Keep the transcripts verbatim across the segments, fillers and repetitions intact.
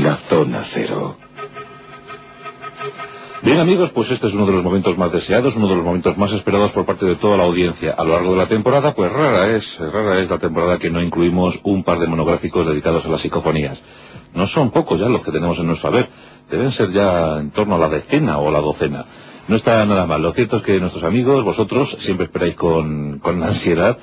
La Zona Cero. Bien, amigos, pues este es uno de los momentos más deseados, uno de los momentos más esperados por parte de toda la audiencia. A lo largo de la temporada, pues rara es, rara es la temporada que no incluimos un par de monográficos dedicados a las psicofonías. No son pocos ya los que tenemos en nuestro haber, deben ser ya en torno a la decena o la docena. No está nada mal. Lo cierto es que nuestros amigos, vosotros, siempre esperáis con, con ansiedad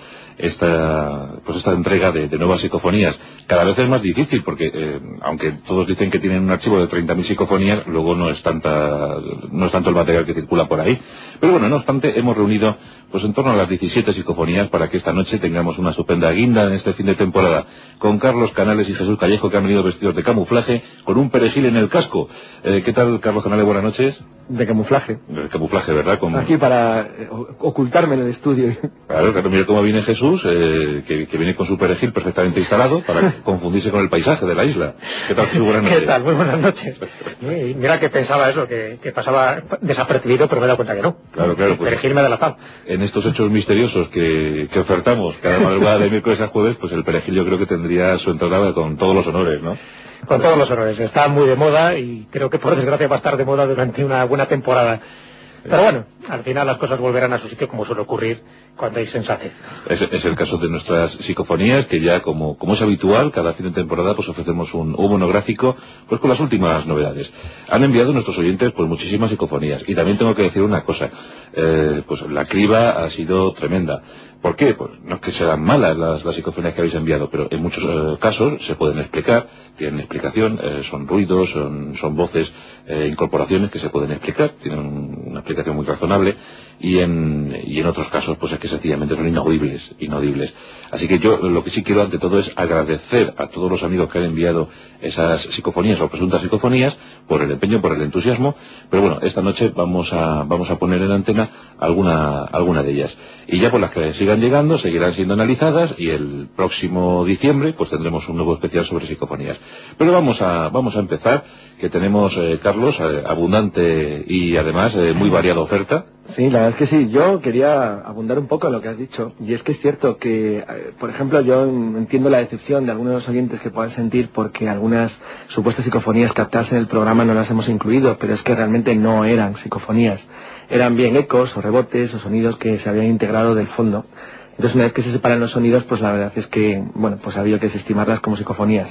esta, pues esta entrega de, de nuevas psicofonías. Cada vez es más difícil porque, eh, aunque todos dicen que tienen un archivo de treinta mil psicofonías, luego no es tanta, no es tanto el material que circula por ahí. Pero bueno, no obstante, hemos reunido pues en torno a las diecisiete psicofonías para que esta noche tengamos una estupenda guinda en este fin de temporada, con Carlos Canales y Jesús Callejo, que han venido vestidos de camuflaje, con un perejil en el casco. Eh, ¿Qué tal, Carlos Canales? Buenas noches. De camuflaje. De camuflaje, ¿verdad? Con... Aquí para eh, ocultarme en el estudio. Claro, claro, mira cómo viene Jesús, eh, que, que viene con su perejil perfectamente instalado para confundirse con el paisaje de la isla. ¿Qué tal, Jesús? Buenas noches. ¿Qué tal? Muy buenas noches. Y mira que pensaba eso, que, que pasaba desapercibido, pero me he dado cuenta que no. Claro, claro. El pues, perejil me ha delatado. En estos hechos misteriosos que, que ofertamos cada madrugada de miércoles a jueves, pues el perejil yo creo que tendría su entrada con todos los honores, ¿no? Con todos los honores. Está muy de moda y creo que por desgracia va a estar de moda durante una buena temporada. Pero bueno, al final las cosas volverán a su sitio como suele ocurrir cuando hay sensatez. Es, es el caso de nuestras psicofonías, que ya como, como es habitual, cada fin de temporada pues ofrecemos un, un monográfico pues con las últimas novedades. Han enviado nuestros oyentes pues muchísimas psicofonías. Y también tengo que decir una cosa, eh, pues la criba ha sido tremenda. ¿Por qué? Pues no es que sean malas las, las psicofonías que habéis enviado, pero en muchos eh, casos se pueden explicar, tienen explicación, eh, son ruidos, son, son voces, eh, incorporaciones que se pueden explicar, tienen una explicación muy razonable, y en, y en otros casos pues es que sencillamente son inaudibles, inaudibles. Así que yo lo que sí quiero ante todo es agradecer a todos los amigos que han enviado esas psicofonías o presuntas psicofonías por el empeño, por el entusiasmo, pero bueno, esta noche vamos a, vamos a poner en antena alguna, alguna de ellas. Y ya por las que sigan llegando, seguirán siendo analizadas y el próximo diciembre pues tendremos un nuevo especial sobre psicofonías. Pero vamos a, vamos a empezar, que tenemos, eh, Carlos, eh, abundante y además eh, muy variada oferta. Sí, la verdad es que sí. Yo quería abundar un poco en lo que has dicho. Y es que es cierto que, eh, por ejemplo, yo entiendo la decepción de algunos de los oyentes que puedan sentir porque algunas supuestas psicofonías captadas en el programa no las hemos incluido, pero es que realmente no eran psicofonías. Eran bien ecos o rebotes o sonidos que se habían integrado del fondo. Entonces, una vez que se separan los sonidos, pues la verdad es que, bueno, pues ha habido que desestimarlas como psicofonías.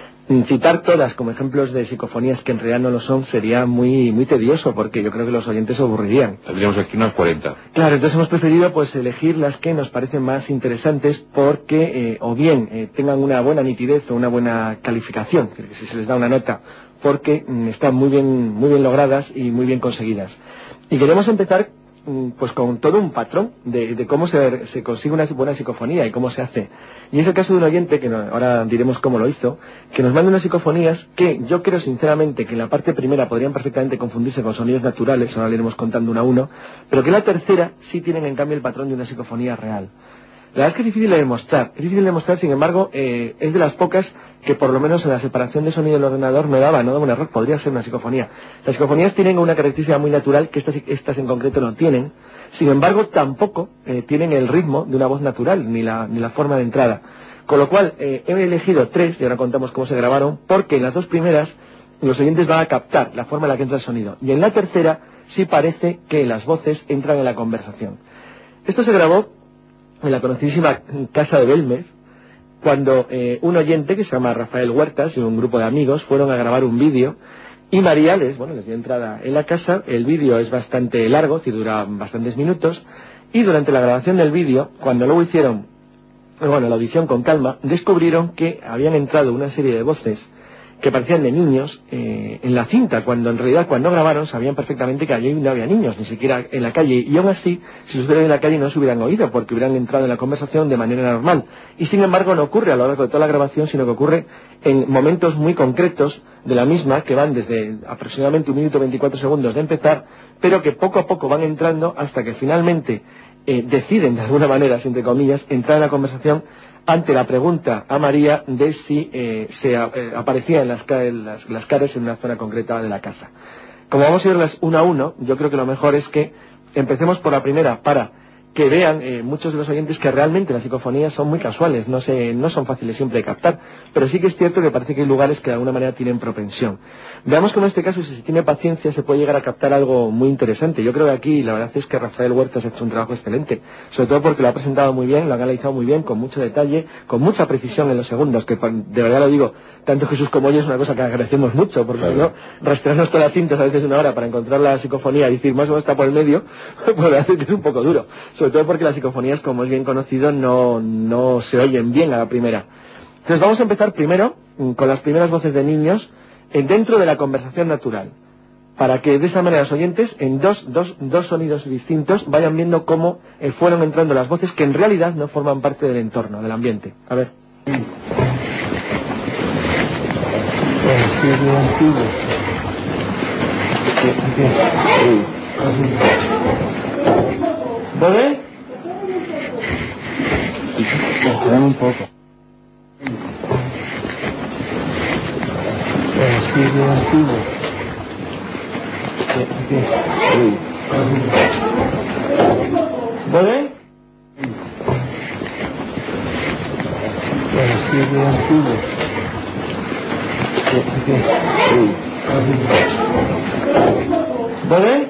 Citar todas como ejemplos de psicofonías que en realidad no lo son sería muy muy tedioso, porque yo creo que los oyentes se aburrirían. Tendríamos aquí unas cuarenta. Claro, entonces hemos preferido pues elegir las que nos parecen más interesantes porque eh, o bien eh, tengan una buena nitidez o una buena calificación, que si se les da una nota, porque mm, están muy bien muy bien logradas y muy bien conseguidas. Y queremos empezar pues con todo un patrón de, de cómo se, se consigue una buena psicofonía y cómo se hace. Y es el caso de un oyente, que no, ahora diremos cómo lo hizo, que nos manda unas psicofonías que yo creo sinceramente que en la parte primera podrían perfectamente confundirse con sonidos naturales, ahora le iremos contando uno a uno, pero que en la tercera sí tienen en cambio el patrón de una psicofonía real. La verdad es que es difícil de demostrar, es difícil de demostrar, sin embargo, eh, es de las pocas que por lo menos en la separación de sonido del ordenador me daba, no daba un error, podría ser una psicofonía. Las psicofonías tienen una característica muy natural que estas, estas en concreto no tienen, sin embargo tampoco eh, tienen el ritmo de una voz natural, ni la, ni la forma de entrada. Con lo cual eh, he elegido tres, y ahora contamos cómo se grabaron, porque en las dos primeras los oyentes van a captar la forma en la que entra el sonido, y en la tercera sí parece que las voces entran en la conversación. Esto se grabó en la conocidísima casa de Belmez, cuando eh, un oyente que se llama Rafael Huertas y un grupo de amigos fueron a grabar un vídeo y María les, bueno, les dio entrada en la casa. El vídeo es bastante largo, que dura bastantes minutos, y durante la grabación del vídeo, cuando luego hicieron, bueno, la audición con calma, descubrieron que habían entrado una serie de voces que parecían de niños eh, en la cinta, cuando en realidad cuando grabaron sabían perfectamente que allí no había niños, ni siquiera en la calle, y aún así, si los hubieran en la calle no se hubieran oído, porque hubieran entrado en la conversación de manera normal. Y sin embargo no ocurre a lo largo de toda la grabación, sino que ocurre en momentos muy concretos de la misma, que van desde aproximadamente un minuto veinticuatro segundos de empezar, pero que poco a poco van entrando hasta que finalmente eh, deciden, de alguna manera, entre comillas, entrar en la conversación ante la pregunta a María de si eh, se eh, aparecía en las, en las, las caras en una zona concreta de la casa. Como vamos a irlas uno a uno, yo creo que lo mejor es que empecemos por la primera para que vean eh, muchos de los oyentes que realmente las psicofonías son muy casuales, no, se, no son fáciles siempre de captar, pero sí que es cierto que parece que hay lugares que de alguna manera tienen propensión. Veamos que en este caso, si se tiene paciencia, se puede llegar a captar algo muy interesante. Yo creo que aquí la verdad es que Rafael Huertas ha hecho un trabajo excelente, sobre todo porque lo ha presentado muy bien, lo ha analizado muy bien, con mucho detalle, con mucha precisión en los segundos, que de verdad lo digo, tanto Jesús como yo es una cosa que agradecemos mucho, porque claro, si no, rastrearnos todas las cintas a veces una hora para encontrar la psicofonía y decir más o menos está por el medio, pues la verdad es que es un poco duro. Sobre todo porque las psicofonías, como es bien conocido, no, no se oyen bien a la primera. Entonces vamos a empezar primero con las primeras voces de niños dentro de la conversación natural, para que de esa manera los oyentes, en dos, dos, dos sonidos distintos, vayan viendo cómo eh, fueron entrando las voces que en realidad no forman parte del entorno, del ambiente. A ver. ¿Vale? Esperan un poco. El siglo antiguo. ¿Vale? El siglo antiguo. ¿Vale?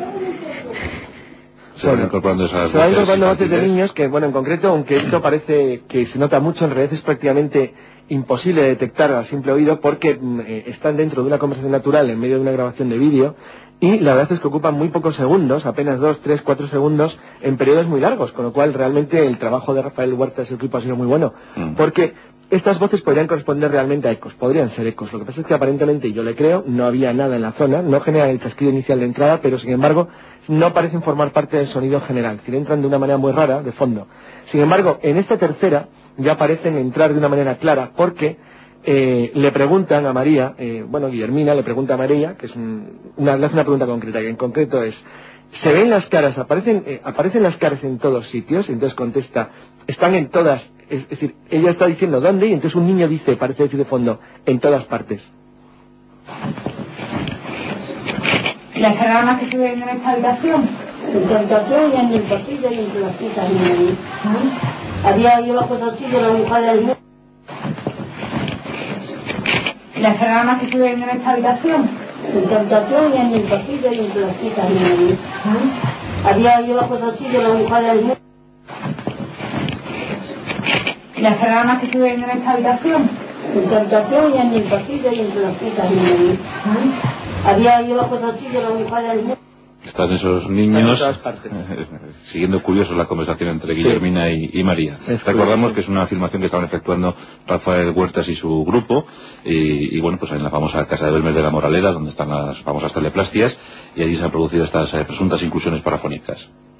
Se van incorporando esas se van incorporando voces de niños que, bueno, en concreto, aunque esto parece que se nota mucho, en realidad es prácticamente imposible de detectar a simple oído porque eh, están dentro de una conversación natural en medio de una grabación de vídeo y la verdad es que ocupan muy pocos segundos, apenas dos, tres, cuatro segundos en periodos muy largos, con lo cual realmente el trabajo de Rafael Huertas y su equipo ha sido muy bueno, mm. porque estas voces podrían corresponder realmente a ecos, podrían ser ecos. Lo que pasa es que aparentemente, y yo le creo, no había nada en la zona, no generan el chasquido inicial de entrada, pero sin embargo no parecen formar parte del sonido general, es decir, entran de una manera muy rara, de fondo. Sin embargo, en esta tercera ya parecen entrar de una manera clara, porque eh, le preguntan a María, eh, bueno, Guillermina le pregunta a María, que es un, una, le hace una pregunta concreta, y en concreto es, ¿se ven las caras, aparecen, eh, aparecen las caras en todos sitios? Y entonces contesta, están en todas. Es decir, ella está diciendo ¿dónde? Y entonces un niño dice, parece decir de fondo, en todas partes. ¿Las personas que se ven en esta habitación? En tu habitación y en el pasillo y en las citas. Había oído los pasillos, la mujer del mundo. ¿Las personas que se ven en esta habitación? En tu habitación y en el pasillo y en las citas. Había oído los pasillos, la mujer del mundo. ¿Las personas que se ven en esta habitación? En tu habitación y en el pasillo y en las citas. Había oído los pasillos, la mujer del mundo. Están esos niños siguiendo curiosos la conversación entre Guillermina sí. y, y María. Es Recordamos curioso. que es una filmación que estaban efectuando Rafael Huertas y su grupo y, y bueno, pues en la famosa casa de Belmez de la Moraleda, donde están las famosas teleplastias, y allí se han producido estas eh, presuntas inclusiones parafónicas.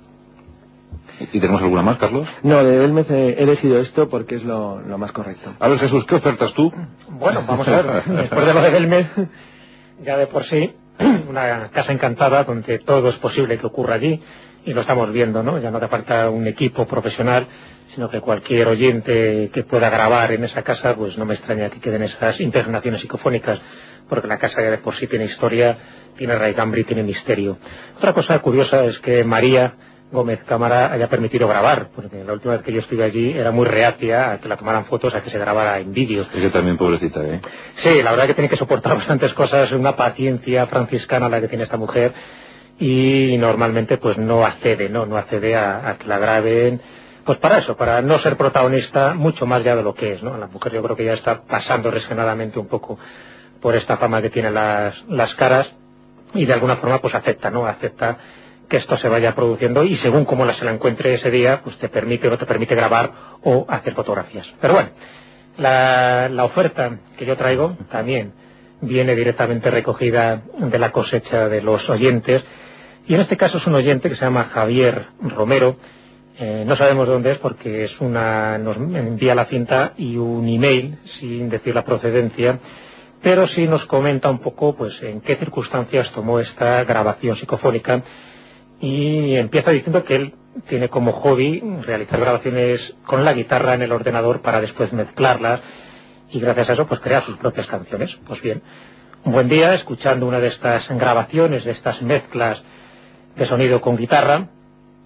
¿Y tenemos alguna más, Carlos? No, de Belmez he elegido esto porque es lo, lo más correcto. A ver, Jesús, ¿qué ofertas tú? Bueno, vamos a ver, después de lo de Belmez, ya de por sí, una casa encantada donde todo es posible que ocurra allí, y lo estamos viendo, ¿no? Ya no te falta un equipo profesional, sino que cualquier oyente que pueda grabar en esa casa, pues no me extraña que queden esas impregnaciones psicofónicas, porque la casa ya de por sí tiene historia, tiene raigambre y tiene misterio. Otra cosa curiosa es que María Gómez Cámara haya permitido grabar, porque la última vez que yo estuve allí era muy reacia a que la tomaran fotos, a que se grabara en vídeo. Es que también pobrecita, ¿eh? Sí, la verdad que tiene que soportar bastantes cosas, una paciencia franciscana la que tiene esta mujer, y normalmente pues no accede, ¿no? No accede a, a que la graben, pues para eso, para no ser protagonista mucho más ya de lo que es, ¿no? La mujer yo creo que ya está pasando resignadamente un poco por esta fama que tienen las, las caras, y de alguna forma pues acepta, ¿no? Acepta que esto se vaya produciendo y según cómo la se la encuentre ese día, pues te permite o no te permite grabar o hacer fotografías. Pero bueno, la, la oferta que yo traigo también viene directamente recogida de la cosecha de los oyentes, y en este caso es un oyente que se llama Javier Romero. Eh, no sabemos de dónde es porque es una, nos envía la cinta y un email sin decir la procedencia, pero sí nos comenta un poco pues en qué circunstancias tomó esta grabación psicofónica. Y empieza diciendo que él tiene como hobby realizar grabaciones con la guitarra en el ordenador para después mezclarlas y gracias a eso pues crear sus propias canciones. Pues bien, un buen día escuchando una de estas grabaciones, de estas mezclas de sonido con guitarra,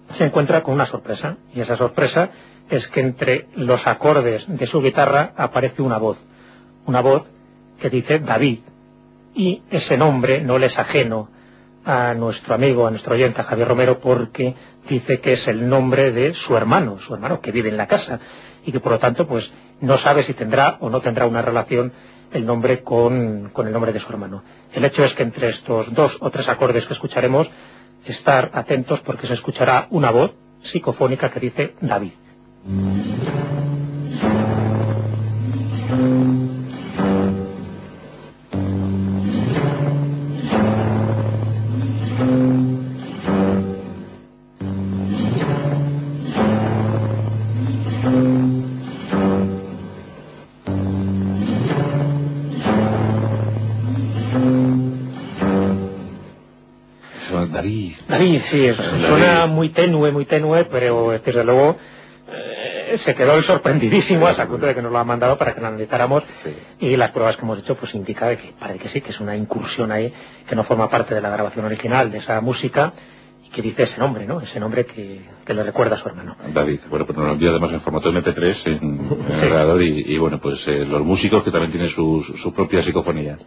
se encuentra con una sorpresa, y esa sorpresa es que entre los acordes de su guitarra aparece una voz, una voz que dice David, y ese nombre no le es ajeno a nuestro amigo, a nuestro oyente, a Javier Romero, porque dice que es el nombre de su hermano, su hermano que vive en la casa, y que por lo tanto pues no sabe si tendrá o no tendrá una relación el nombre con, con el nombre de su hermano. El hecho es que entre estos dos o tres acordes que escucharemos, estar atentos porque se escuchará una voz psicofónica que dice David. David. David, sí, suena muy tenue, muy tenue, pero desde luego eh, se quedó sorprendidísimo hasta el punto de que nos lo ha mandado para que lo analizáramos, sí. Y las pruebas que hemos hecho pues indica de que parece que sí, que es una incursión ahí que no forma parte de la grabación original de esa música y que dice ese nombre, ¿no? Ese nombre que, que le recuerda a su hermano. David, bueno, pues nos lo envía además en formato eme pe tres en, en sí. el grabador y, y bueno, pues eh, los músicos que también tienen sus, sus propias psicofonías.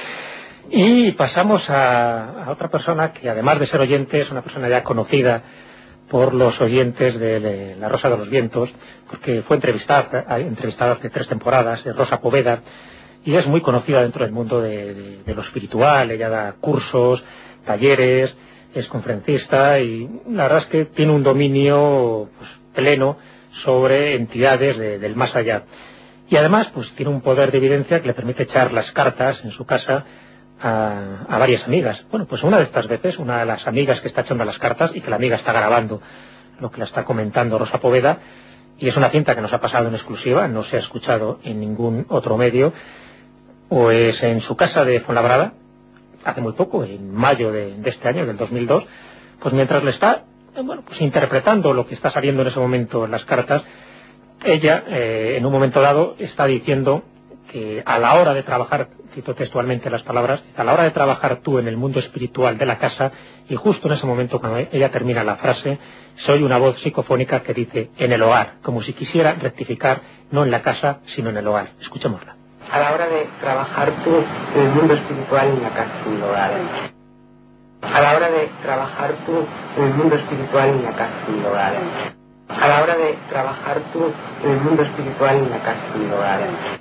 Y pasamos a, a otra persona que además de ser oyente es una persona ya conocida por los oyentes de, de La Rosa de los Vientos, porque fue entrevistada, entrevistada hace tres temporadas, de Rosa Poveda, y es muy conocida dentro del mundo de, de, de lo espiritual. Ella da cursos, talleres, es conferencista y la verdad es que tiene un dominio pues, pleno sobre entidades de, del más allá. Y además pues tiene un poder de evidencia que le permite echar las cartas en su casa A, a varias amigas. Bueno, pues una de estas veces, una de las amigas que está echando las cartas y que la amiga está grabando lo que la está comentando Rosa Poveda, y es una cinta que nos ha pasado en exclusiva, no se ha escuchado en ningún otro medio, pues en su casa de Fuenlabrada, hace muy poco, en mayo de, de este año, del dos mil dos, pues mientras le está, bueno, pues interpretando lo que está saliendo en ese momento en las cartas, ella, eh, en un momento dado, está diciendo que a la hora de trabajar, cito textualmente las palabras, a la hora de trabajar tú en el mundo espiritual de la casa, y justo en ese momento cuando ella termina la frase, soy una voz psicofónica que dice en el hogar, como si quisiera rectificar no en la casa, sino en el hogar. Escuchémosla. A la hora de trabajar tú en el mundo espiritual en la casa, en el hogar. A la hora de trabajar tú en el mundo espiritual en la casa, en el hogar. A la hora de trabajar tú en el mundo espiritual en la casa, en el hogar.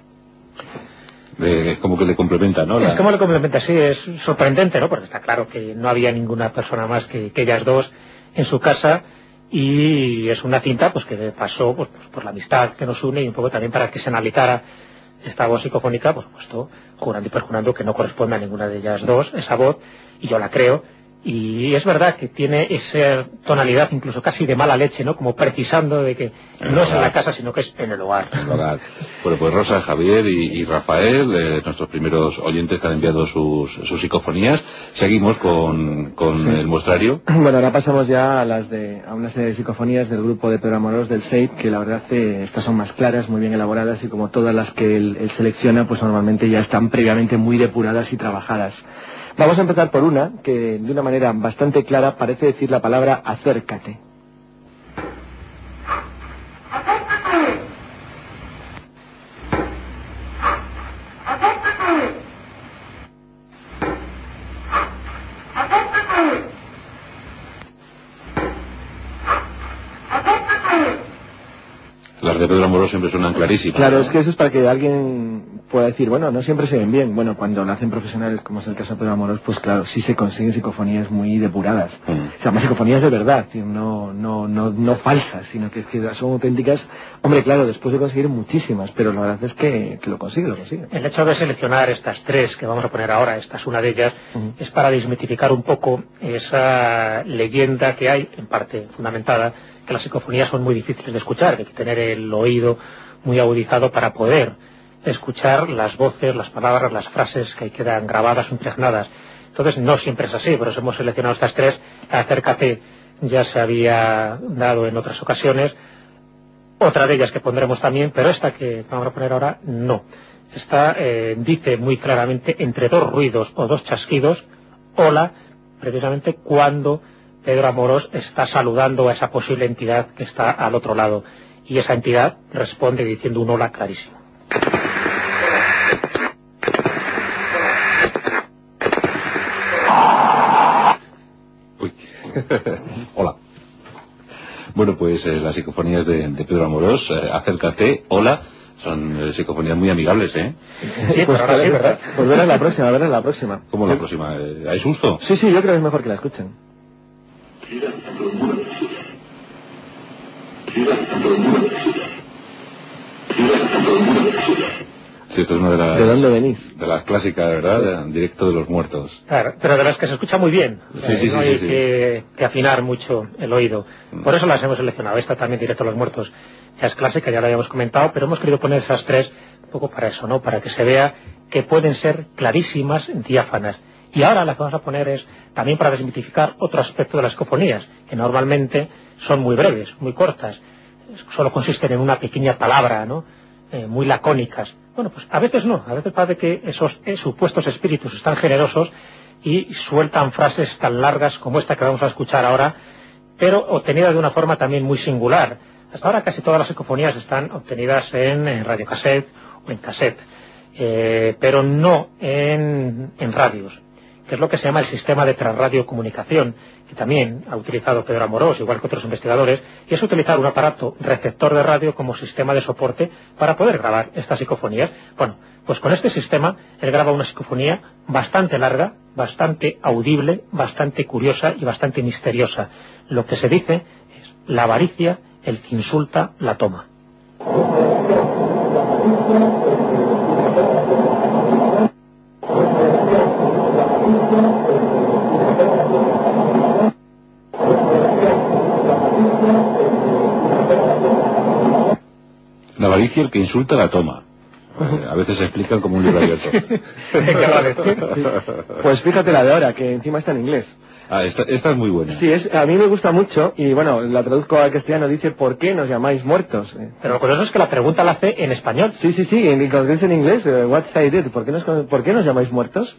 Es como que le complementa, ¿no? La... Es como le complementa, sí, es sorprendente, ¿no? Porque está claro que no había ninguna persona más que, que ellas dos en su casa, y es una cinta pues que pasó pues, por la amistad que nos une y un poco también para que se analizara esta voz psicofónica, por supuesto, jurando y perjurando que no corresponde a ninguna de ellas dos, esa voz, y yo la creo. Y es verdad que tiene esa tonalidad incluso casi de mala leche, ¿no? Como precisando de que no es en la casa, sino que es en el hogar. El hogar. Bueno, pues Rosa, Javier y, y Rafael, eh, nuestros primeros oyentes que han enviado sus, sus psicofonías. Seguimos con, con sí. el muestrario. Bueno, ahora pasamos ya a las de a una serie de psicofonías del grupo de Pedro Amorós del S E I P, que la verdad que estas son más claras, muy bien elaboradas, y como todas las que él, él selecciona, pues normalmente ya están previamente muy depuradas y trabajadas. Vamos a empezar por una que de una manera bastante clara parece decir la palabra acércate. Las de Pedro Amorós siempre suenan clarísimas. Claro, ¿no? Es que eso es para que alguien pueda decir, bueno, no siempre se ven bien. Bueno, cuando lo hacen profesionales, como es el caso de Pedro Amorós, pues claro, sí se consiguen psicofonías muy depuradas. Mm. O sea, más psicofonías de verdad, no, no, no, no falsas, sino que, que son auténticas. Hombre, claro, después de conseguir muchísimas, pero la verdad es que, que lo consigue, lo consigue. El hecho de seleccionar estas tres que vamos a poner ahora, esta es una de ellas, mm. es para desmitificar un poco esa leyenda que hay, en parte fundamentada, que las psicofonías son muy difíciles de escuchar, que hay que tener el oído muy agudizado para poder escuchar las voces, las palabras, las frases que ahí quedan grabadas o impregnadas. Entonces no siempre es así, por eso hemos seleccionado estas tres. Acércate ya se había dado en otras ocasiones, otra de ellas que pondremos también, pero esta que vamos a poner ahora no. Esta eh, dice muy claramente entre dos ruidos o dos chasquidos, hola, precisamente cuando Pedro Amorós está saludando a esa posible entidad que está al otro lado, y esa entidad responde diciendo un hola clarísimo. Uy. Hola. Bueno, pues eh, las psicofonías de, de Pedro Amorós, eh, acércate, hola, son eh, psicofonías muy amigables, ¿eh? Sí, pues ahora sí, ¿verdad? Pues verás la próxima, verás la próxima. ¿Cómo la próxima? Eh, ¿Hay susto? Sí, sí, yo creo que es mejor que la escuchen. Sí, esto es una de las... ¿De dónde venís? De las clásicas, ¿verdad? De, directo de los muertos. Claro, pero de las que se escucha muy bien. Sí, eh, sí, no sí, hay sí, sí. Que, que afinar mucho el oído. Mm. Por eso las hemos seleccionado. Esta también, directo a los muertos. Ya es clásica, ya la habíamos comentado, pero hemos querido poner esas tres un poco para eso, ¿no? Para que se vea que pueden ser clarísimas, diáfanas. Y ahora la que vamos a poner es también para desmitificar otro aspecto de las psicofonías, que normalmente son muy breves, muy cortas. Solo consisten en una pequeña palabra, ¿no? Eh, muy lacónicas. Bueno, pues a veces no, a veces parece que esos eh, supuestos espíritus están generosos y sueltan frases tan largas como esta que vamos a escuchar ahora, pero obtenidas de una forma también muy singular. Hasta ahora casi todas las psicofonías están obtenidas en, en radiocassette o en cassette, eh, pero no en, en radios, que es lo que se llama el sistema de transradiocomunicación, que también ha utilizado Pedro Amorós, igual que otros investigadores, y es utilizar un aparato receptor de radio como sistema de soporte para poder grabar estas psicofonías. Bueno, pues con este sistema él graba una psicofonía bastante larga, bastante audible, bastante curiosa y bastante misteriosa. Lo que se dice es: la avaricia, el que insulta, la toma. La avaricia, el que insulta, la toma. Eh, a veces se explican como un libro abierto. Pues fíjate la de ahora, que encima está en inglés. Ah, esta, esta es muy buena. Sí, es, a mí me gusta mucho y bueno, la traduzco al castellano, dice: ¿por qué nos llamáis muertos? Pero lo curioso es que la pregunta la hace en español. Sí, sí, sí, en, cuando dice en inglés, uh, what's I did? ¿Por qué, nos, ¿Por qué nos llamáis muertos?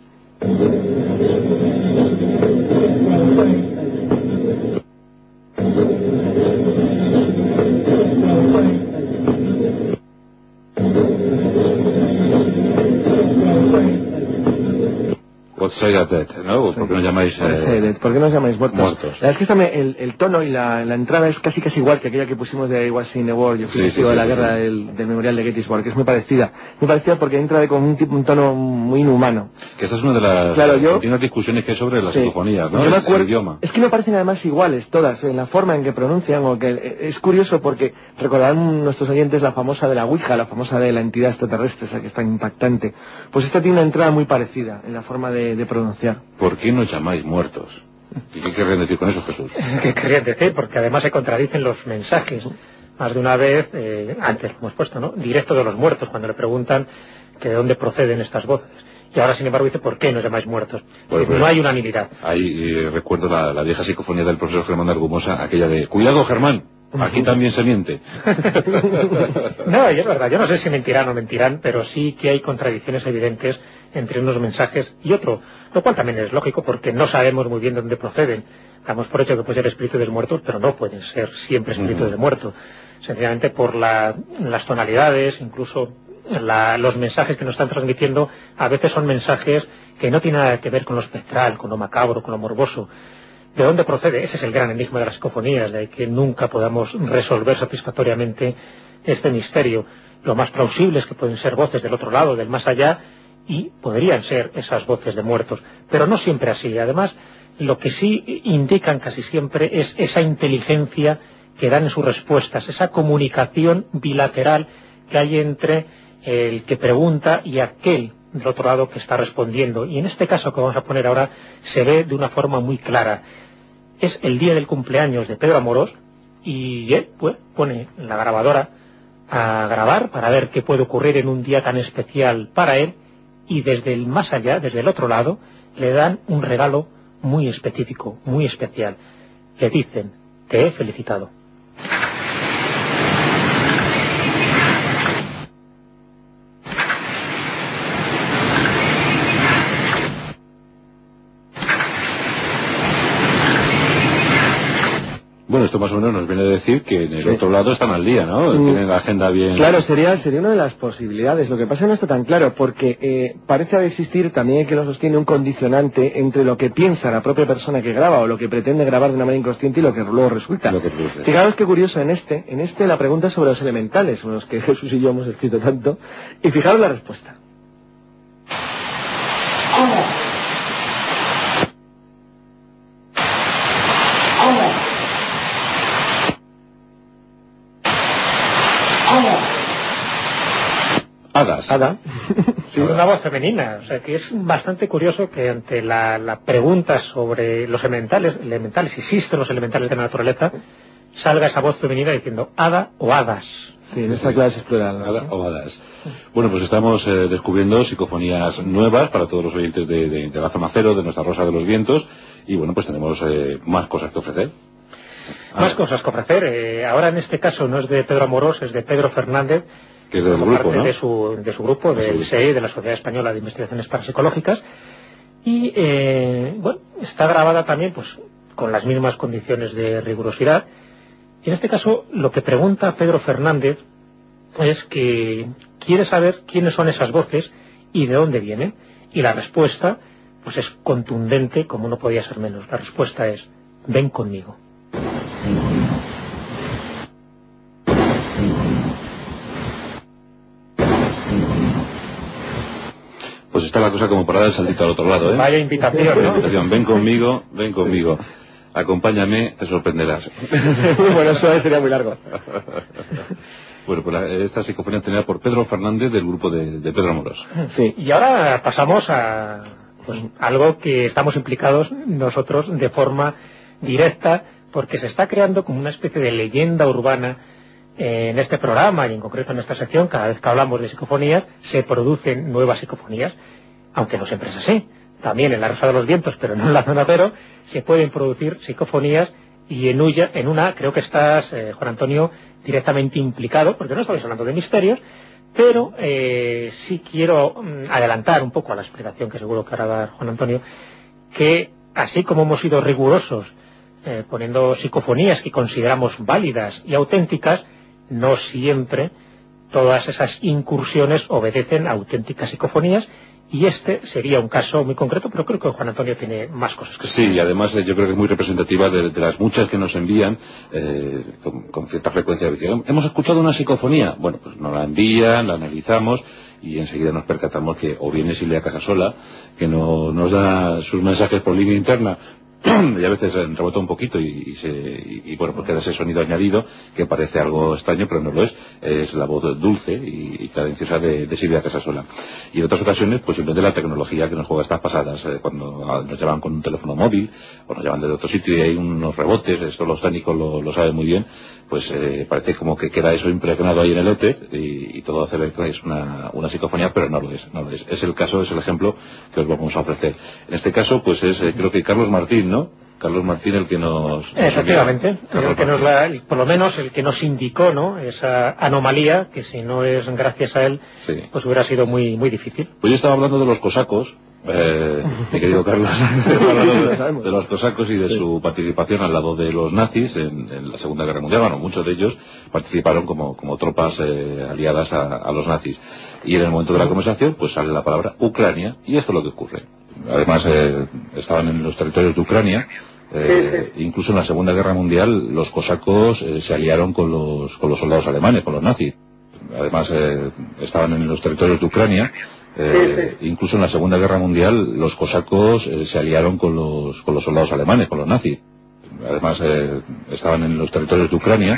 What's I dead, ¿no? ¿Por qué nos llamáis eh, ¿Por qué nos llamáis muertos? muertos? La verdad es que esta me- el, el tono y la, la entrada es casi casi igual que aquella que pusimos de I Was in the War, yo fui Sí, testigo sí, de la sí, guerra sí. del, del memorial de Gettysburg, que es muy parecida. Muy parecida porque entra con un, tipo, un tono muy inhumano. Que esta es una de las Claro, yo- continuas discusiones que hay sobre las Sí. psicofonías, ¿no? Yo me El- acuerdo- el idioma. Es que me parecen además iguales todas, en la forma en que pronuncian, o que eh, es curioso porque recordarán nuestros oyentes la famosa de la Ouija, la famosa de la entidad extraterrestre, esa que es tan impactante. Pues esta tiene una entrada muy parecida en la forma de, de pronunciar. ¿Por qué nos llamáis muertos? ¿Y qué querrían decir con eso, Jesús? ¿Qué querían decir? Porque además se contradicen los mensajes. Más de una vez, eh, antes lo hemos puesto, ¿no? Directo de los muertos, cuando le preguntan que de dónde proceden estas voces. Y ahora, sin embargo, dice: ¿por qué nos llamáis muertos? Pues, pues, no hay unanimidad. Ahí eh, recuerdo la, la vieja psicofonía del profesor Germán de Argumosa, aquella de: cuidado, Germán, aquí también se miente. No, y es verdad, yo no sé si mentirán o mentirán, pero sí que hay contradicciones evidentes entre unos mensajes y otro, lo cual también es lógico porque no sabemos muy bien de dónde proceden. Damos por hecho que pueden ser espíritus de muertos, pero no pueden ser siempre espíritus Uh-huh. de muertos. Sencillamente por la, las tonalidades, incluso la, los mensajes que nos están transmitiendo, a veces son mensajes que no tienen nada que ver con lo espectral, con lo macabro, con lo morboso. ¿De dónde procede? Ese es el gran enigma de las psicofonías, de que nunca podamos resolver satisfactoriamente este misterio. Lo más plausible es que pueden ser voces del otro lado, del más allá, y podrían ser esas voces de muertos, pero no siempre así. Además, lo que sí indican casi siempre es esa inteligencia que dan en sus respuestas, esa comunicación bilateral que hay entre el que pregunta y aquel del otro lado que está respondiendo. Y en este caso que vamos a poner ahora se ve de una forma muy clara. Es el día del cumpleaños de Pedro Amorós y él pues, pone la grabadora a grabar para ver qué puede ocurrir en un día tan especial para él, y desde el más allá, desde el otro lado, le dan un regalo muy específico, muy especial. Le dicen: te he felicitado. más o menos nos viene a decir que en el Sí. otro lado están al día, ¿no? Mm. Tienen la agenda bien... Claro, sería, sería una de las posibilidades. Lo que pasa no está tan claro, porque eh, parece existir también, que lo sostiene, un condicionante entre lo que piensa la propia persona que graba o lo que pretende grabar de una manera inconsciente y lo que luego resulta. Lo que produce. Fijaros qué curioso en este, en este la pregunta es sobre los elementales, sobre los que Jesús y yo hemos escrito tanto, y fijaros la respuesta. Ahora. Ahora. Ahora. Hadas. Ada. Sí, una voz femenina, o sea que es bastante curioso que ante la, la pregunta sobre los elementales, elementales, si existen los elementales de la naturaleza, salga esa voz femenina diciendo hada o hadas. Sí, en esta clase es plural. Hada o hadas. Bueno, pues estamos eh, descubriendo psicofonías nuevas para todos los oyentes de, de, de la zona cero, de nuestra Rosa de los Vientos, y bueno, pues tenemos eh, más cosas que ofrecer. Más cosas que ofrecer. Eh, ahora en este caso no es de Pedro Amorós, es de Pedro Fernández, Que es del como grupo, parte ¿no? de su, de su grupo, del Sí. S E I, de la Sociedad Española de Investigaciones Parapsicológicas, y eh, bueno, está grabada también pues con las mismas condiciones de rigurosidad. Y en este caso lo que pregunta Pedro Fernández es que quiere saber quiénes son esas voces y de dónde vienen, y la respuesta pues es contundente como no podía ser menos. La respuesta es: ven conmigo. Pues está la cosa como para dar el saltito al otro lado, ¿eh? Vaya invitación, Vaya ¿no? invitación. Ven conmigo, ven conmigo. Acompáñame, te sorprenderás. Bueno, eso sería muy largo. Bueno, pues la- esta psicofonía tenida por Pedro Fernández del grupo de, de Pedro Amorós. Sí. Y ahora pasamos a pues, algo que estamos implicados nosotros de forma directa, porque se está creando como una especie de leyenda urbana eh, en este programa y en concreto en esta sección. Cada vez que hablamos de psicofonías se producen nuevas psicofonías, aunque no siempre es así. También en la Rosa de los Vientos, pero no en la zona cero, se pueden producir psicofonías, y en, uya, en una creo que estás, eh, Juan Antonio, directamente implicado, porque no estamos hablando de misterios, pero eh, sí quiero mm, adelantar un poco a la explicación que seguro que hará dar Juan Antonio, que así como hemos sido rigurosos eh, poniendo psicofonías que consideramos válidas y auténticas, no siempre todas esas incursiones obedecen a auténticas psicofonías, y este sería un caso muy concreto, pero creo que Juan Antonio tiene más cosas que Sí, y además eh, yo creo que es muy representativa de, de las muchas que nos envían eh, con, con cierta frecuencia. Dicen, hemos escuchado una psicofonía. Bueno, pues nos la envían, la analizamos y enseguida nos percatamos que o bien es Silvia Casasola, que no, nos da sus mensajes por línea interna, y a veces rebota un poquito y, y, se, y, y bueno, pues queda ese sonido añadido que parece algo extraño, pero no lo es. Es la voz dulce y, y cadenciosa de, de Silvia Casasola. Y en otras ocasiones, pues simplemente la tecnología que nos juega estas pasadas, eh, cuando nos llaman con un teléfono móvil o nos llaman desde otro sitio y hay unos rebotes, esto los técnicos lo, lo saben muy bien, pues eh, parece como que queda eso impregnado ahí en el éter y, y todo hace ver que es una, una psicofonía, pero no lo es, no lo es. Es el caso, es el ejemplo que os vamos a ofrecer. En este caso, pues es, eh, creo que Carlos Martín, ¿no? Carlos Martín el que nos... Efectivamente, Carlos el que nos Martín. la, por lo menos el que nos indicó, ¿no?, esa anomalía, que si no es gracias a él, Sí. pues hubiera sido muy muy difícil. Pues yo estaba hablando de los cosacos, eh, mi querido Carlos, estaba hablando de, de los cosacos y de Sí. su participación al lado de los nazis en, en la Segunda Guerra Mundial. Bueno, muchos de ellos participaron como, como tropas eh, aliadas a, a los nazis. Y en el momento de la conversación, pues sale la palabra Ucrania, y esto es lo que ocurre. Además, eh, estaban en los territorios de Ucrania. Eh, incluso en la Segunda Guerra Mundial los cosacos eh, se aliaron con los, con los soldados alemanes, con los nazis. Además eh, estaban en los territorios de Ucrania. Eh, incluso en la Segunda Guerra Mundial los cosacos eh, se aliaron con los, con los soldados alemanes, con los nazis. Además eh, estaban en los territorios de Ucrania.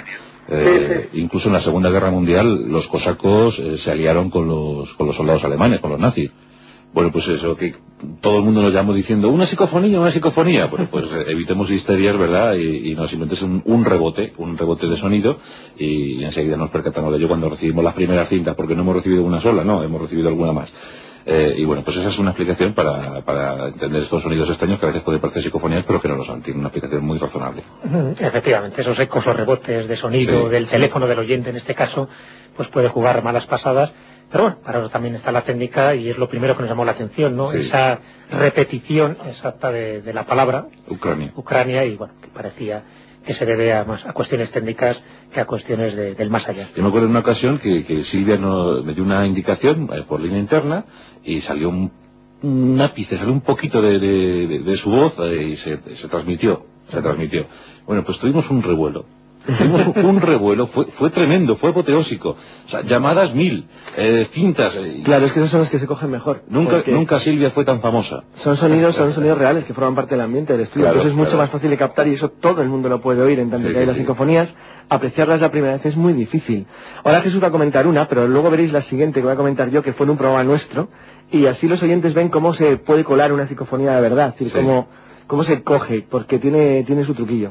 Eh, incluso en la Segunda Guerra Mundial los cosacos eh, se aliaron con los, con los soldados alemanes, con los nazis. Bueno, pues eso, que todo el mundo nos llamó diciendo, una psicofonía, una psicofonía. Bueno, pues eh, evitemos histerias, ¿verdad? Y, y no, simplemente es un, un rebote, un rebote de sonido, y, y enseguida nos percatamos de ello cuando recibimos las primeras cintas, porque no hemos recibido una sola, no, hemos recibido alguna más. Eh, y bueno, pues esa es una explicación para, para entender estos sonidos extraños que a veces pueden parecer psicofonías, pero que no lo son. Tiene una explicación muy razonable. Efectivamente, esos ecos o rebotes de sonido Sí. del teléfono del oyente en este caso, pues puede jugar malas pasadas. Pero bueno, para eso también está la técnica, y es lo primero que nos llamó la atención, ¿no? Sí. Esa repetición exacta de, de la palabra Ucrania. Ucrania, y bueno, que parecía que se debe a, más, a cuestiones técnicas que a cuestiones de, del más allá. Yo me acuerdo en una ocasión que, que Silvia no, me dio una indicación eh, por línea interna y salió un, un ápice, salió un poquito de, de, de, de su voz eh, y se, se transmitió, se transmitió. Bueno, pues tuvimos un revuelo. Tuvimos un revuelo, fue, fue tremendo, fue apoteósico. O sea, llamadas mil, eh, cintas. Eh, claro, es que esos son los que se cogen mejor. Nunca, nunca Silvia fue tan famosa. Son sonidos, son sonidos reales que forman parte del ambiente del estudio. Claro, Entonces es mucho claro. más fácil de captar y eso todo el mundo lo puede oír en tanto Sí, que hay sí, las sí. psicofonías. Apreciarlas la primera vez es muy difícil. Ahora Jesús va a comentar una, pero luego veréis la siguiente que voy a comentar yo, que fue en un programa nuestro, y así los oyentes ven cómo se puede colar una psicofonía de verdad, es decir, Sí. cómo, cómo se coge, porque tiene, tiene su truquillo.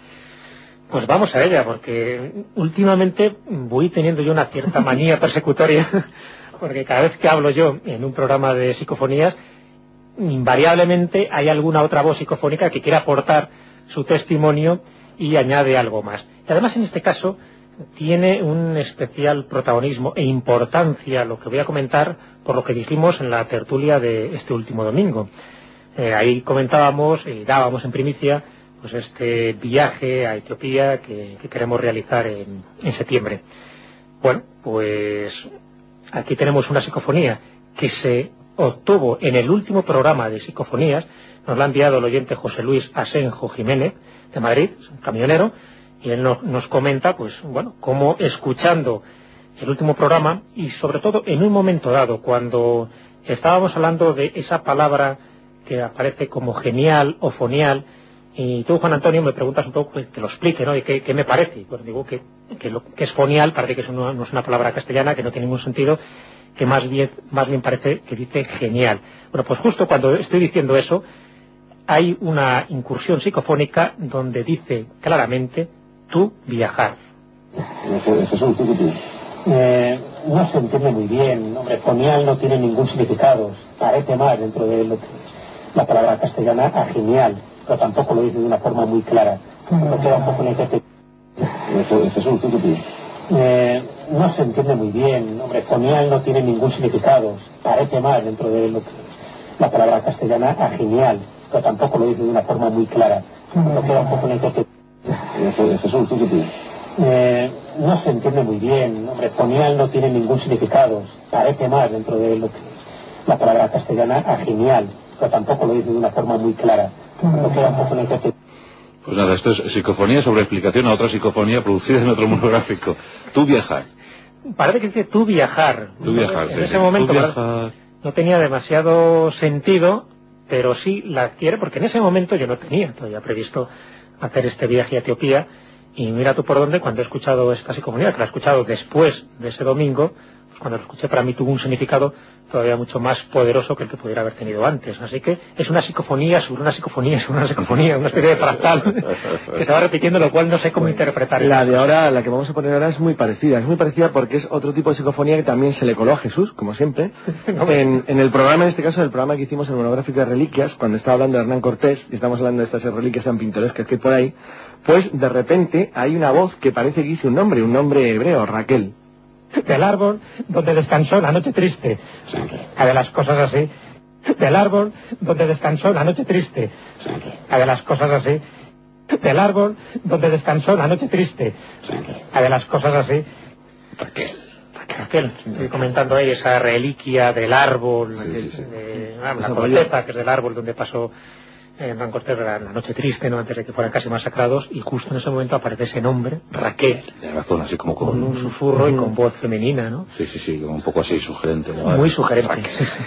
Pues vamos a ella, porque últimamente voy teniendo yo una cierta manía persecutoria, porque cada vez que hablo yo en un programa de psicofonías, invariablemente hay alguna otra voz psicofónica que quiere aportar su testimonio y añade algo más. Y además en este caso tiene un especial protagonismo e importancia lo que voy a comentar por lo que dijimos en la tertulia de este último domingo. Eh, ahí comentábamos y dábamos en primicia pues este viaje a Etiopía que, que queremos realizar en, en septiembre. Bueno, pues aquí tenemos una psicofonía que se obtuvo en el último programa de psicofonías. Nos la ha enviado el oyente José Luis Asenjo Jiménez de Madrid, es un camionero, y él nos, nos comenta, pues bueno, cómo escuchando el último programa y sobre todo en un momento dado, cuando estábamos hablando de esa palabra que aparece como genial o fonial, y tú, Juan Antonio, me preguntas un poco pues, que lo explique, ¿no? Y qué, qué me parece. Pues digo que, que lo que es fonial parece que es una, no es una palabra castellana, que no tiene ningún sentido, que más bien, más bien parece que dice genial. Bueno, pues justo cuando estoy diciendo eso, hay una incursión psicofónica donde dice claramente tú viajar. Jesús, ¿tú qué piensas? Eh, no se entiende muy bien, hombre, genial no tiene ningún significado, parece más dentro de lo que es la palabra castellana a genial, pero tampoco lo dice de una forma muy clara, lo queda un poco en el que Jesús, ¿tú qué piensas? Eh, no se entiende muy bien, hombre, genial no tiene ningún significado, parece más dentro de lo que es la palabra castellana a genial, pero tampoco lo dice de una forma muy clara, lo queda un poco en el que Jesús, ¿tú qué piensas? Eh, no se entiende muy bien, hombre, genial no tiene ningún significado, parece más dentro de lo que es la palabra castellana a genial, pero tampoco lo dice de una forma muy clara, lo queda un poco en el que Pues nada, esto es psicofonía sobre explicación a otra psicofonía producida en otro monográfico. Tú viajar. Parece que dice tú viajar. Tú viajar. En sí, ese sí. momento Tú viajar. no tenía demasiado sentido, pero sí la adquiere porque en ese momento yo no tenía todavía previsto hacer este viaje a Etiopía. Y mira tú por dónde, cuando he escuchado esta psicofonía, que la he escuchado después de ese domingo, pues cuando lo escuché para mí tuvo un significado todavía mucho más poderoso que el que pudiera haber tenido antes. Así que es una psicofonía sobre una psicofonía sobre una psicofonía, una especie de fractal que se va repitiendo, lo cual no sé cómo interpretar. La de ahora, la que vamos a poner ahora es muy parecida, es muy parecida porque es otro tipo de psicofonía que también se le coló a Jesús, como siempre, en, en el programa, en este caso, el programa que hicimos, el monográfico de reliquias, cuando estaba hablando de Hernán Cortés, y estamos hablando de estas reliquias tan pintorescas que hay por ahí, pues de repente hay una voz que parece que dice un nombre, un nombre hebreo, Raquel. Del árbol donde descansó la noche triste. Sí. A de las cosas así. Del árbol donde descansó la noche triste. A de las cosas así. Del árbol donde descansó la noche triste. A de las cosas así. Raquel. Raquel, estoy comentando ahí esa reliquia del árbol, Sí, de, sí, sí. de, ah, la corteza, que es del árbol donde pasó Hernán Cortés la, la noche triste, no antes de que fueran casi masacrados, y justo en ese momento aparece ese nombre, Raquel, Tienes razón, así como con con... un susurro y con voz femenina, ¿no? Sí, sí, sí, como un poco así sugerente, ¿no? Muy sugerente.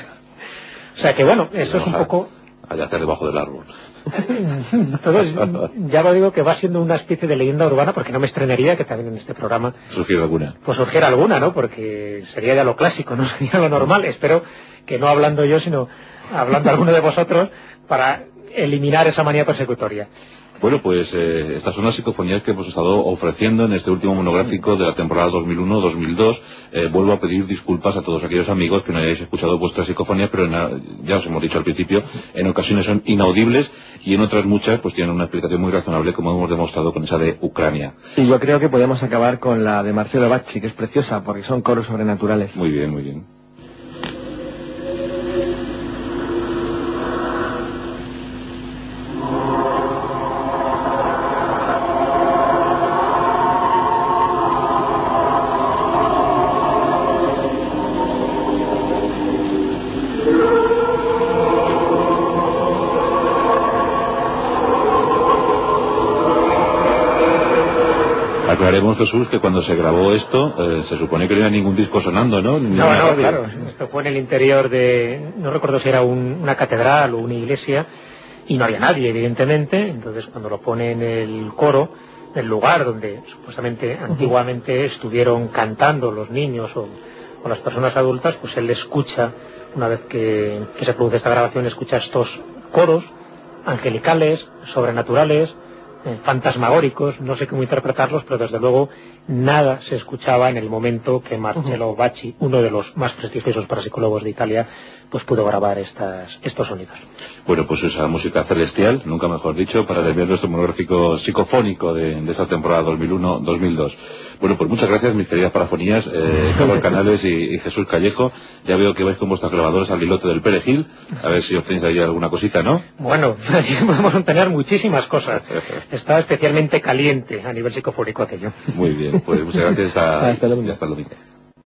O sea que bueno, eso es un poco... Allá está debajo del árbol. Entonces, ya lo digo que va siendo una especie de leyenda urbana, porque no me estrenaría que también en este programa ¿Surgió alguna? pues surgiera alguna, ¿no? Porque sería ya lo clásico, no sería lo normal. Espero que no hablando yo, sino hablando alguno de vosotros para eliminar esa manía persecutoria. Bueno, pues eh, estas son las psicofonías que hemos estado ofreciendo en este último monográfico de la temporada dos mil uno dos mil dos. Eh, vuelvo a pedir disculpas a todos aquellos amigos que no hayáis escuchado vuestras psicofonías, pero en, ya os hemos dicho al principio, en ocasiones son inaudibles y en otras muchas pues tienen una explicación muy razonable, como hemos demostrado con esa de Ucrania. Y yo creo que podemos acabar con la de Marcelo Bacci, que es preciosa, porque son coros sobrenaturales. Muy bien, muy bien. aclaremos, Jesús, que cuando se grabó esto, eh, se supone que no había ningún disco sonando, ¿no? Ni No, no, radio. claro. Esto fue en el interior de, no recuerdo si era un, una catedral o una iglesia, y no había nadie, evidentemente. Entonces, cuando lo pone en el coro, el lugar donde supuestamente antiguamente estuvieron cantando los niños o, o las personas adultas, pues él escucha, una vez que, que se produce esta grabación, escucha estos coros angelicales, sobrenaturales, eh, fantasmagóricos, no sé cómo interpretarlos, pero desde luego nada se escuchaba en el momento que Marcello Bacci, uno de los más prestigiosos parapsicólogos de Italia, pues pudo grabar estas, estos sonidos. Bueno, pues esa música celestial, nunca mejor dicho, para terminar nuestro monográfico psicofónico de, de esta temporada dos mil uno dos mil dos. Bueno, pues muchas gracias, mis queridas parafonías, eh, Carlos Canales y, y Jesús Callejo. Ya veo que vais con vuestras grabadoras al hilote del perejil, a ver si obtenéis ahí alguna cosita, ¿no? Bueno, allí podemos obtener muchísimas cosas. Está especialmente caliente a nivel psicofónico aquello. Muy bien, pues muchas gracias. A, hasta luego. hasta el domingo.